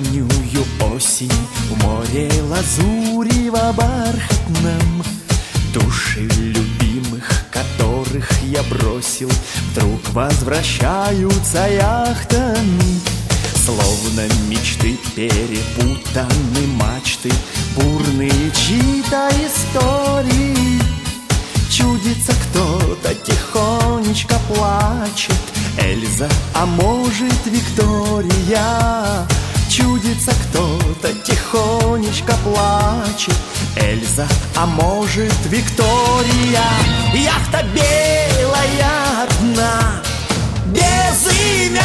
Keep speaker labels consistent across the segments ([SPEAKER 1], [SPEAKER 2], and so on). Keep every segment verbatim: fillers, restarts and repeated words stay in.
[SPEAKER 1] раннюю осень в море лазурево бархатном. Души любимых, которых я бросил, вдруг возвращаются яхтами. Словно мечты перепутаны мачты, бурные чьи-то истории. Чудится, кто-то тихонечко плачет, Эльза, а может Виктория. Чудится, кто-то тихонечко плачет, Эльза, а может Виктория. Яхта белая одна, безымянная,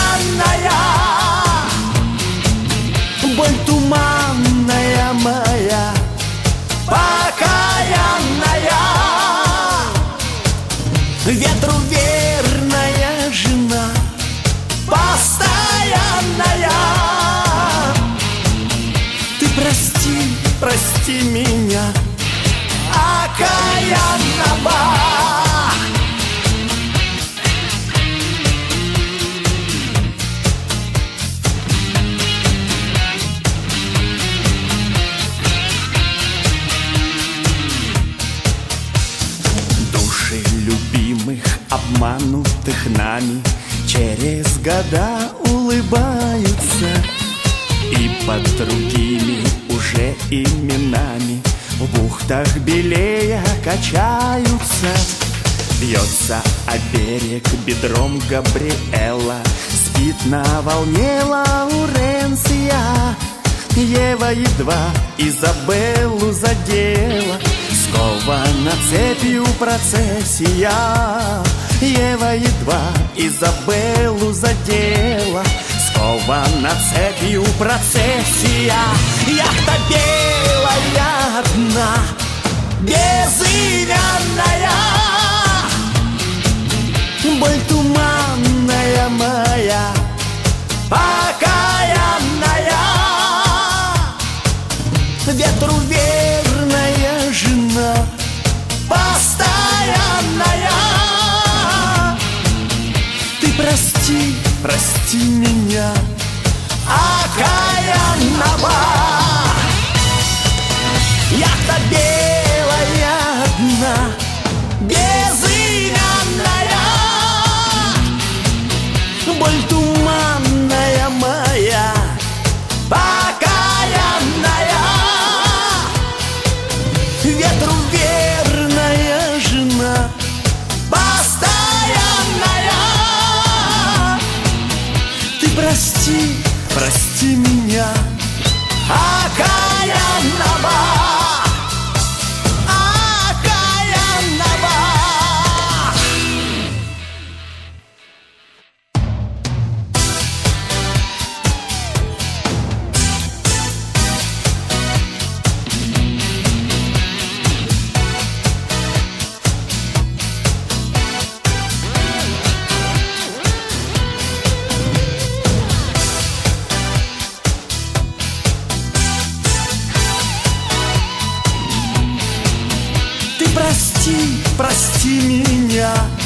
[SPEAKER 1] боль туманная моя, покаянная. Ветру верная жена, постоянная. Ты прости, прости меня, окаянного. Души любимых, обманутых нами, через года улыбаются, и под другими уже именами в бухтах белея качаются. Бьется о берег бедром Габриэла, спит на волне Лауренция. Ева едва Изабеллу задела, скована цепью процессия. Ева едва Изабеллу задела, скована цепью процессия. Яхта белая одна, безымянная, боль туманная моя, покаянная. Ветру верная жена, постоянная. Ты прости, прости меня, окаянного. Яхта белая одна, безымянная, боль туманная моя, покаянная. Ветру верная жена, постоянная. Ты прости, прости меня, окаянного. Прости, прости меня,